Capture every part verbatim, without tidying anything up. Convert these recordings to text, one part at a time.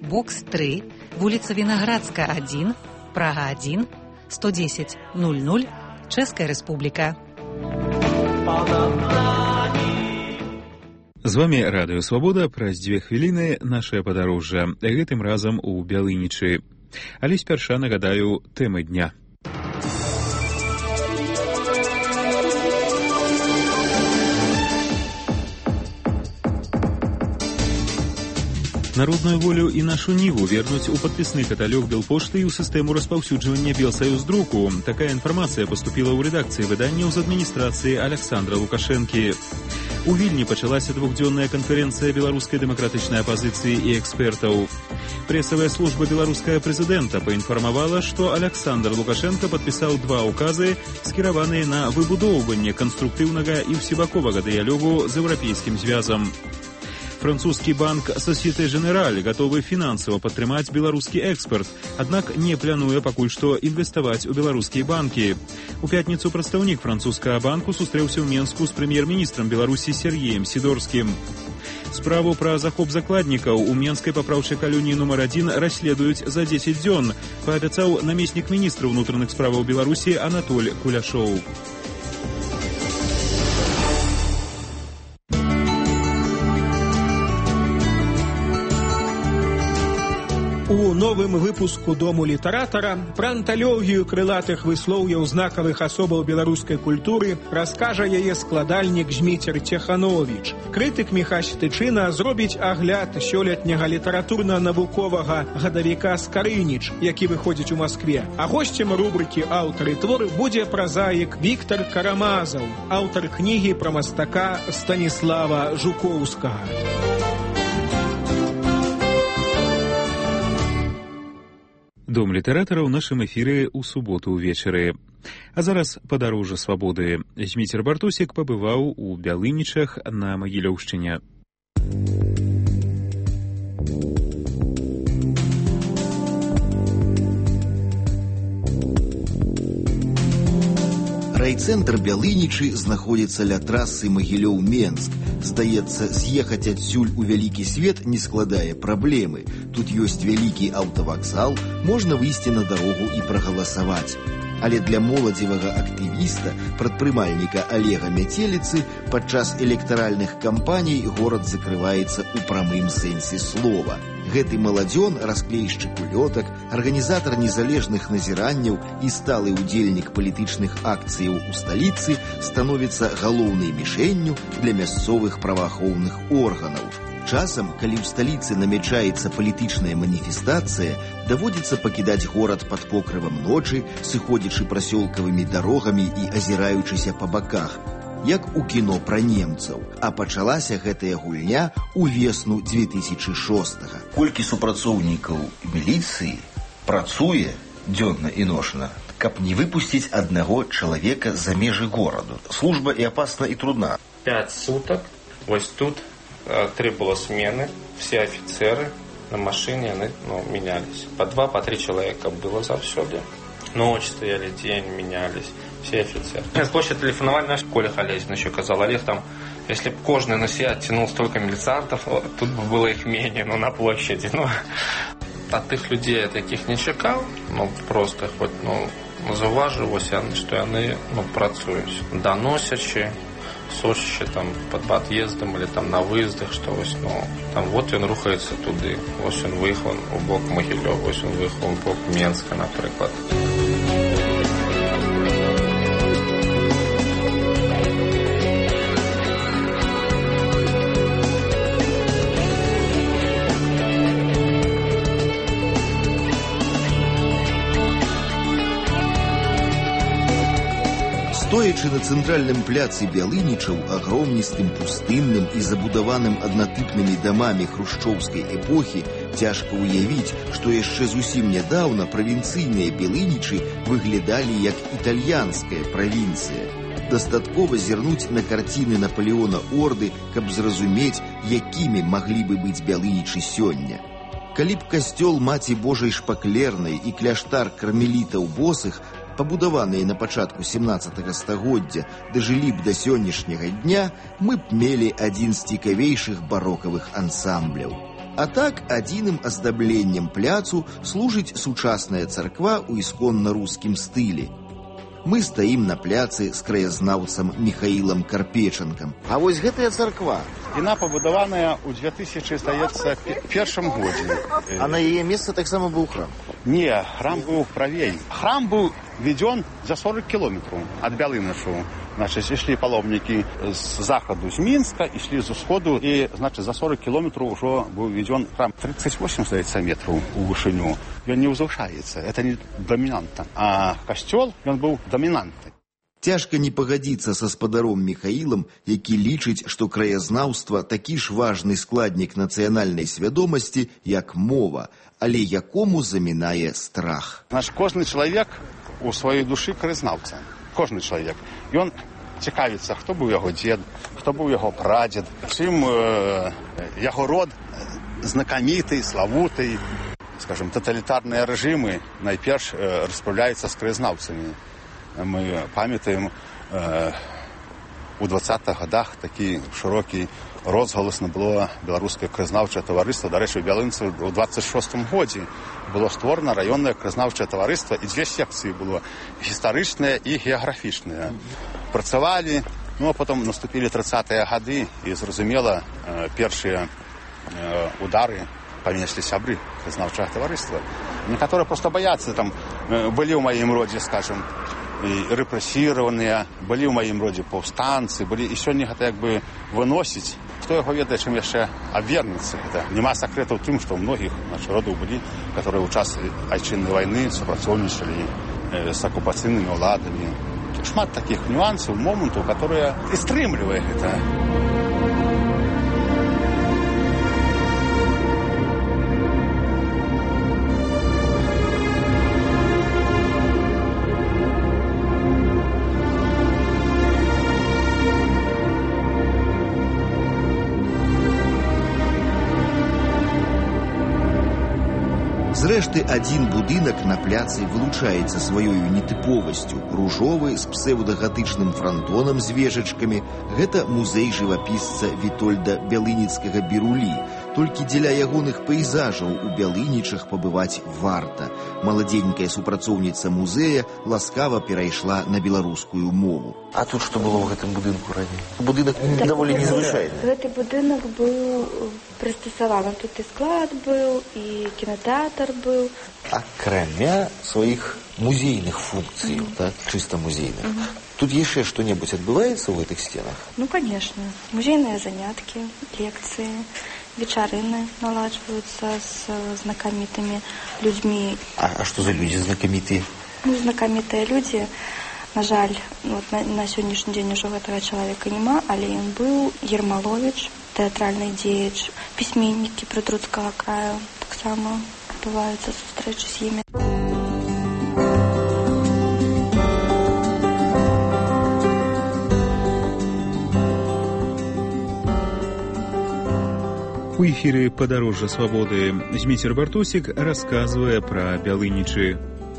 бокс три, вулица Виноградская, один, Прага, один, сто десять ноль ноль, Чешская Республика. З вами Радыё Свабода. Праз дзве хвіліны нашае падарожжа. Гэтым разам у Бялынічы. Але спярша нагадаю тэмы дня. Народную волю і нашу ніву вернуць у падпісны каталог Белпошты і ў сістэму распаўсюджвання Белсаюздруку. Такая інфармацыя паступіла ў рэдакцыі выданняў з адміністрацыі Александра Лукашэнкі. У Вільні пачалася двухдзённая канферэнцыя беларускай дэмакратычнай апазіцыі і экспертаў. Прэсавая служба беларускага прэзідэнта паінфармавала, што Александр Лукашенко падпісаў два ўказы, скіраваныя на выбудоўванне канструктыўнага і ўсебаковага дыялогу з еўрапейскім звязам. Французскі банк Société Générale гатовы фінансава падтрымаць беларускі экспарт, аднак не плануе пакуль што інвеставаць у беларускія банкі. У пятніцу прадстаўнік французскага банку сустрэўся ў Менску з прэм'ер-міністрам Беларусі Сергеем Сідорскім. Справу пра захоп закладнікаў у Менскай папраўчай калоніі нумар адзін расследуюць за дзесяць дзён, паабяцаў намеснік міністра ўнутраных справаў Беларусі Анатоль Куляшоў. У новым выпуску «Дому літаратара» пра анталогію крылатых выслоўяў знакавых асобаў беларускай культуры раскажа яе складальнік Зміцер Цехановіч. Крытык Міхась Тычына зробіць агляд сёлетняга літаратурна-навуковага гадавіка «Скарыніч», які выходзіць у Маскве. А госцем рубрыкі «Аўтары твору» будзе празаік Віктар Карамазаў, аўтар кнігі пра мастака Станіслава Жукоўскага. Дом літаратара ў нашым эфіры ў суботу ўвечары. А зараз падарожжа свабоды. Зміцер Бартусік пабываў у Бялынічах на Магілёўшчыне. Райцэнтр Бялынічы знаходзіцца ля трасы Магілёў-Менск. Здаецца, з'ехаць адсюль у вялікі свет не складае праблемы. Тут ёсць вялікі аўтавакзал, можна выйсці на дарогу і прагаласаваць. Але для моладзевага актывіста, прадпрымальніка Алега Мяцеліцы, падчас электаральных кампаній горад закрываецца ў прамым сэнсе слова. Гэты маладзён, расклейшчык улётак, арганізатар незалежных назіранняў і сталы ўдзельнік палітычных акцыяў у сталіцы становіцца галоўнай мішэнню для мясцовых праваахоўных органаў. Часам, калі ў сталіцы намячаецца палітычная маніфестацыя, даводзіцца пакідаць горад пад покрывам ночы, сыходзячы прасёлкавымі дарогамі і азіраючыся па баках, як у кіно пра немцаў. А пачалася гэтая гульня ў весну дзве тысячы шостага. Колькі супрацоўнікаў міліцыі працуе дзённа і ночна, каб не выпусціць аднаго чалавека за межы гораду. Служба і апасна, і трудна. Пять суток, вось тут три было смены, все офицеры на машине они, ну, менялись. По два, по три человека было завсёды. Ночь стояли, день менялись, все офицеры. Площадь телефоновали, наш Коля Халезин еще казал, Олег, там, если бы каждый на себя оттянул столько милициантов, тут бы было их менее, ну, на площади. Ну, от тых людей я таких не чекал, ну, просто хоть, ну, зауваживалось, что они, ну, працують. Доносячи, сочище там под подъездом или там на выездах, что ось, ну, там вот он рухается туды, ось он выехал у бок Могилёва, ось он выехал у бок Менска, например. Стоячы на цэнтральным пляцы Бялынічаў, агромністым, пустынным і забудаваным аднатыпнымі дамамі хрушчоўскай эпохі, цяжка ўявіць, што яшчэ зусім нядаўна правінцыйныя Бялынічы выглядалі як італьянская правінцыя. Дастаткова зірнуць на карціны Напалеона Орды, каб зразумець, якімі маглі бы быць Бялынічы сёння. Калі б касцёл Маці Божай Шпаклернай і кляштар кармелітаў босых, пабудаваныя на пачатку семнаццатага стагоддзя, дажылі б да сённяшняга дня, мы б мелі адзін з цікавейшых барокавых ансамбляў. А так, адзіным аздабленнем пляцу служыць сучасная царква ў ісконна-рускім стылі. Мы стаім на пляцы з краязнаўцам Міхаілам Карпечанкам. А вось гэтая царква. Яна пабудаваная ў две тысячы, здаецца, першым годзе. А на яе месцы таксама быў храм? Не, храм быў правей. Храм быў введен за сорок километров от Бялынычу. Значит, шли паломники с заходу, с Минска, и шли с усходу, и, значит, за сорок километров уже был введен храм. тридцать восемь, здаецца, метров у вышыню. Он не возвышается, это не доминанта. А костел, он был доминантный. Цяжка не пагадзіцца са спадаром Міхаілам, які лічыць, што краязнаўства такі ж важны складнік нацыянальнай свядомасці, як мова, але якому замінае страх. Наш кожны чалавек у сваёй душы краязнаўца. Кожны чалавек. Ён цікавіцца, хто быў яго дзед, хто быў яго прадзед, чым э, яго род знакаміты, славуты. Скажем, тоталітарныя рэжымы найперш э, распраўляюцца з краязнаўцамі. Мы памятаем, э, у двадцатых годах такі шырокі розгалас набыло беларускае краязнаўчае таварыства. Дарэчы, у Бялынцы ў двадцать шостым годзе было створана раённае краязнаўчае таварыства, і дзве секцыі было гістарычныя і геаграфічныя. Працавалі, ну а потом наступілі тридцатыя гады, і зразумела, э, першыя э, удары панеслі сябры краязнаўчага таварыства. Некаторыя проста баяцца, там э, былі ў маім родзе, скажем, і рэпрэсіраваныя, былі ў маім родзе паўстанцы, былі і сёння гэта як бы выносіць. Хто яго ведае, чым яшчэ абвернецца. Гэта няма сакрэтаў ў тым, што ў многіх нашых родаў былі, которые ў час айчыннай вайны супрацоўнічалі э, з акупацыйнымі ўладамі. Шмат такіх нюансаў, момантаў, которые і стрымлівае гэта. Зрэшты, адзін будынак на пляцы вылучаецца сваёю нетыповасцю. Ружовы з псеўдагатычным франтонам з вежачкамі. Гэта музей жывапісца Вітольда Бялыніцкага Берулі. Толькі дзеля ягоных пейзажаў у Бялынічах пабываць варта. Маладзенькая супрацоўніца музея ласкава перайшла на беларускую мову. А тут што было ў гэтым будынку раней? Будынак так, даволі незвычайны. Гэты будынак быў прыстасаваны. Тут і склад быў, і кінотэатр быў. Акрамя сваіх музейных функцый, mm-hmm. так, чыста музейных. Mm-hmm. Тут яшчэ што-небудзь адбываецца ў гэтых сценах? Ну, конечно. Музейныя заняткі, лекцыі, вечарыны наладжваюцца з знакамітымі людзьмі. А, а што за людзі знакамітыя? Ну, знакамітыя людзі. На жаль, вот на, на сённяшні дзень ужо гэтага чалавека няма, але ён быў Ермаловіч, тэатральны дзеяч, пісьменнікі прытрудскага краю. Таксама адбываюцца сустрэчы з імі. У эфире «Подорожье свободы» Змитер Бартосик, рассказывая про Бялыничи.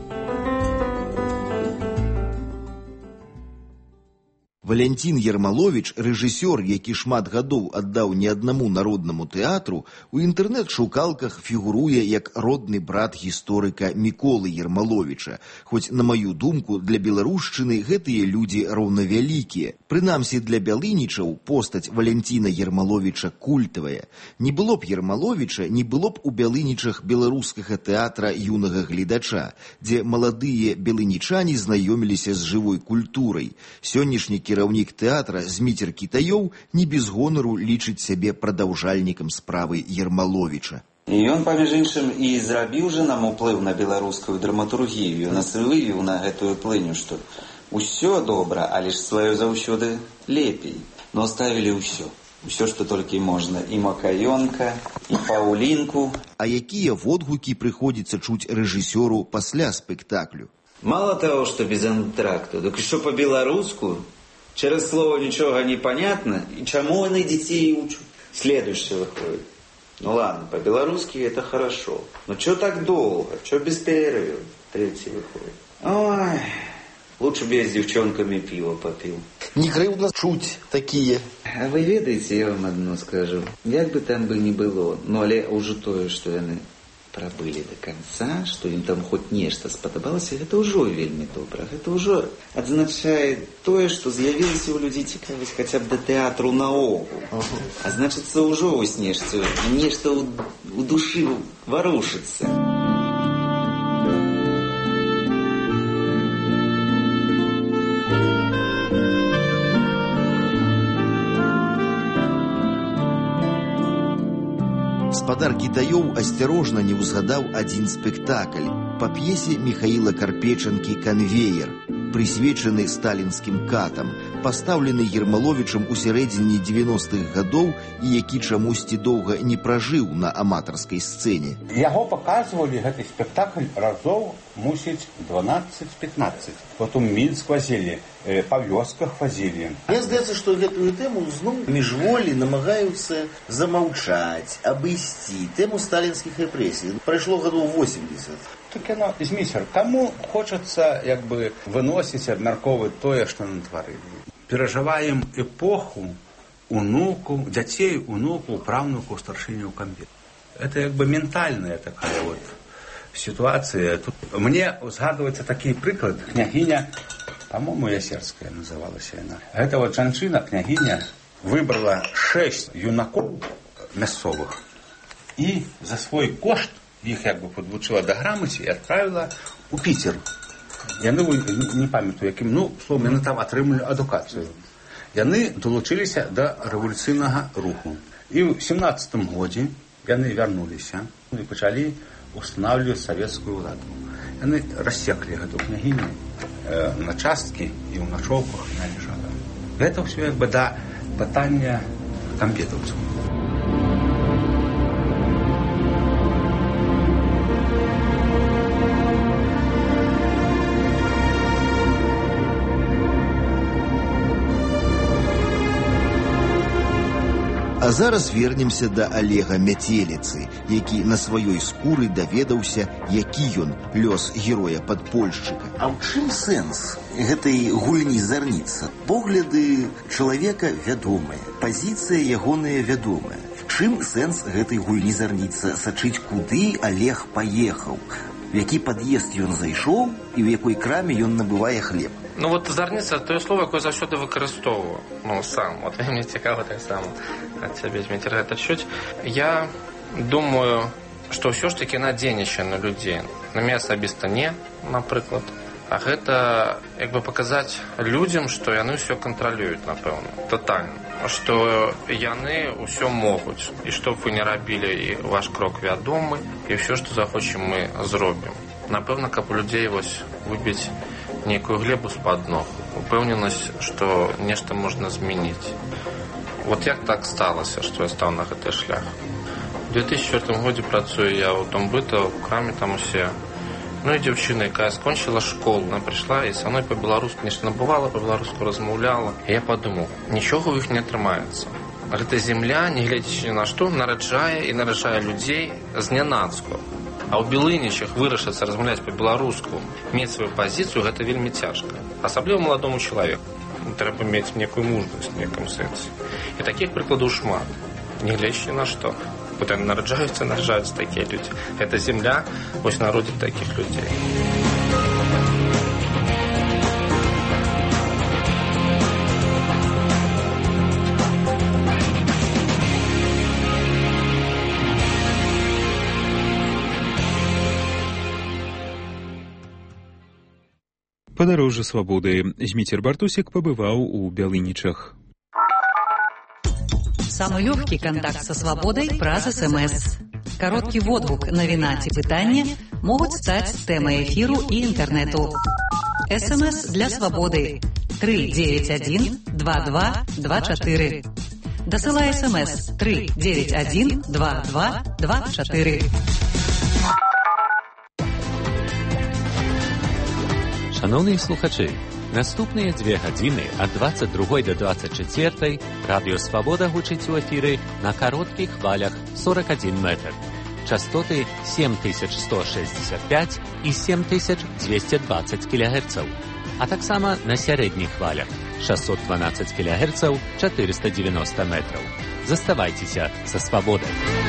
Валянцін Ермаловіч, рэжысёр, які шмат гадоў аддаў не аднаму народнаму тэатру, у інтэрнэт-шукалках фігуруе як родны брат гісторыка Міколы Ермаловіча. Хоць, на маю думку, для беларушчыны гэтыя людзі роўнавялікія. Прынамсі, для бялынічаў постаць Валянціна Ермаловіча культавая. Не было б Ермаловіча, не было б у Бялынічах беларускага тэатра юнага гледача, дзе маладыя белынічане знаёміліся з жывой культурай. Сённяшні кіраўнік тэатра Зміцер Кітаёў не без гонару лічыць сябе прадаўжальнікам справы Ермаловіча. І ён, паміж іншым, і зрабіў жа нам уплыў на беларускую драматургію. Нас вывеў на гэтую плыню, што ўсё добра, але ж сваё заўсёды лепей. Но ставілі ўсё. Усё, што толькі можна. І Макаёнка, і Паўлінку. А якія водгукі прыходзіцца чуць рэжысёру пасля спектаклю? Мало того, что без антракту, так еще по-белоруску. Через слово ничего не понятно. И чему они детей учат? Следующее выходит. Ну ладно, по-белорусски это хорошо. Но что так долго? Что без перерыва? Третий выходит. Ой, Лучше бы я с девчонками пиво попил. Не крыўдна чуць такие. А вы ведаеце, я вам одно скажу. Як бы там бы ни было, но але уже тое, что яны пробыли до конца, что им там хоть нечто сподобалось, это уже вельми добра. Это уже означает тое, что з'явилася у людей цікавасць хотя бы до театру наогул. Uh-huh. А значится уже ось нешта, нешта у, у души ворушится. Гаспадар Кітаёў асцярожна не ўзгадаў адзін спектакль па п'есе Міхаіла Карпечанкі «Канвеер», прысвечаны сталінскім катам, пастаўлены Ермаловічам у сярэдзіне дзевяностых гадоў і які чамусьці доўга не пражыў на аматарскай сцэне. Яго паказвалі, гэты спектакль, разоў, мусіць, дванаццаць-пятнаццаць. Потом Мінск вазілі, па вёсках вазілі. Мне здаецца, што гэтую тэму зноў міжволі намагаюцца замаўчаць, абысці тэму сталінскіх рэпрэсій. Прайшло гадоў восемьдесят. Так яно, зміцер, каму хочацца, як бы, выносіць, абмярковаць тое, што натварылі. Перажываем эпоху унуку, дзяцей, унуку, праўнуку, старшыняў камбет. Это як бы ментальная такая вот ситуация. Тут мне згадваецца такі прыклад. Княгиня, по-моему, Ясерская называлася яна. Гэта вот жанчына, княгиня, выбрала шесть юнакоў мясцовых і за свой кошт іх як бы подвучила да грамаце і адправіла у Піцер. Яны, не памятаю якім, ну, словом, яны там атрымалі адукацыю. Яны долучыліся да рэвалюцыйнага руху. І ў семнадцатым годзе яны вярнуліся і пачалі устанавливать савецкую ўладу. Яны рассеклі гэту княгіню э, на часткі і ў начоўках на лежала. Гэта ўсё як бы да пытання камбетаўцаў. А зараз вернемся да Олега Мяцеліцы, які на сваёй скуры даведаўся, які ён лёс героя-падпольшчыка. А ў чым сэнс гэтай гульні зарніца? Погляды чалавека вядомыя, пазіцыя ягоная вядомая. В чым сэнс гэтай гульні зарніца? Сачыць, куды Олег паехаў, в які пад'езд ён зайшоў і ў якой краме ён набывае хлеб. Ну вот зарніца, тое слово, якое заўсёды выкарыстоўваю, ну сам, вот мне цікава так само ад цябе, Зміцер, гэта чуць. Я думаю, што ўсё ж такі на дзейнічае на людзей. На мяне асабіста не, напрыклад. А гэта як бы паказаць людзям, што яны ўсё кантралююць, напэўна, тотальна. Што яны ўсё могуць. І што б вы не рабілі, і ваш крок вядомы, і ўсё, што захочам, мы зробім. Напэўна, каб у людзей вось выбіць некую глебу з-пад ног, упэўненасць, што нешта можна змяніць. Вот як так сталася, што я стаў на гэты шлях. У две тысячи четвёртым годзе працую я ў дом быта, у краме там усе. Ну і дзяўчына, якая скончыла школу, она прыйшла і са мной па-беларуску нешта набывала, па-беларуску размаўляла. І я падумаў, нічога ў іх не атрымаецца. Гэта земля, не глядзячы ні на што, нараджае і нараджае людзей знянацку. А ў Білынічах вырашыцца размаўляць па-беларуску, мець сваю пазіцыю, гэта вельмі цяжка. Асабліва маладому чалавеку. Трэба мець некую мужнасць в некім сэнсе. І такіх прыкладаў шмат. Не глядзячы на што. Вот они нараджаюцца, нараджаюцца такія людзі. Гэта земля, вось народзіць такіх людзей. Падарожжа свабоды. Зміцер Бартусік пабываў у Бялынічах. Самый легкий контакт со свободой праз СМС. Короткий водгук, навіна ці пытання могуць стаць тэмай эфіру і інтэрнэту. СМС для свободы три девять один два два два четыре. Дасылай СМС три девять один два два два четыре. Шановні слухачі, наступныя две гадзіны ад двадцать другой до двадцать четвертой Радыё Свабода гучыць у эфіры на кароткіх хвалях сорок один метр. Частоты семь тысяч сто шестьдесят пять и семь тысяч двести двадцать килогерцаў. а таксама на сярэдніх хвалях шэсцьсот дванаццаць кілагерцаў, чатырыста дзевяноста метраў. Заставайцеся са свабодай.